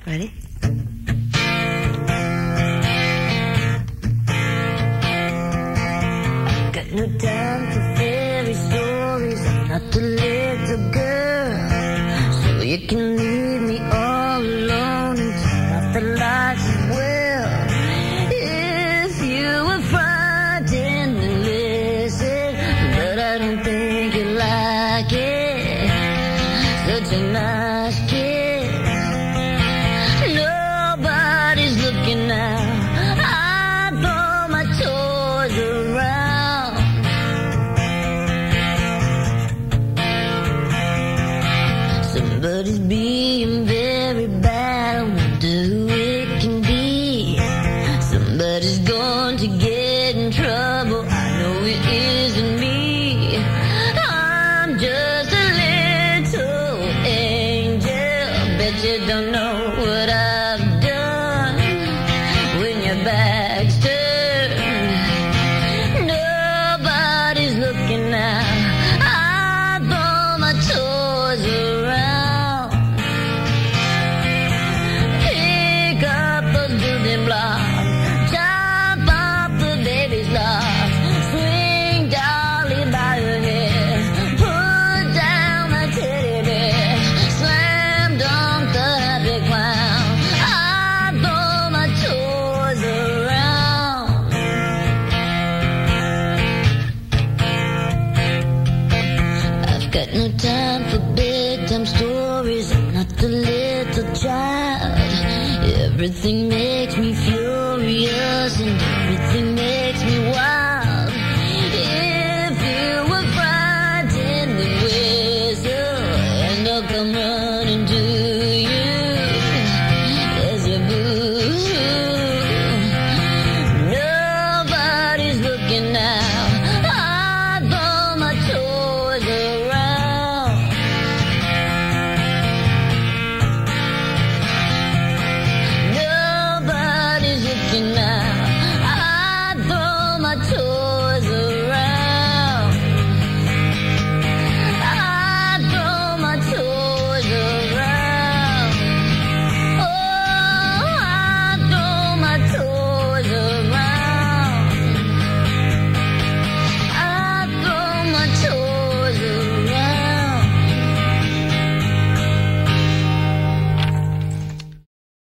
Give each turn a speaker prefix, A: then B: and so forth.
A: Ready? Got no time for fairy stories. I'm not the little girl, so you can leave me all alone and turn off the lights as well. If you were frightened, then listen, but I don't think you like it. Such a nice kid. Nobody's looking now. I throw my toys around. Somebody's being very bad. I wonder who it can be. Somebody's going to get in trouble. I know it isn't me. I'm just a little angel. Bet you don't know what I've done when your back's turned. Nobody's looking now. I throw my toys around. Pick up those building blocks. Jump off the baby's loft. Swing Dolly by her hair. Put down my teddy bear. Slam dunk the happy clown. I throw my toys around. I've got no time for bedtime stories. I'm not the little child. Everything makes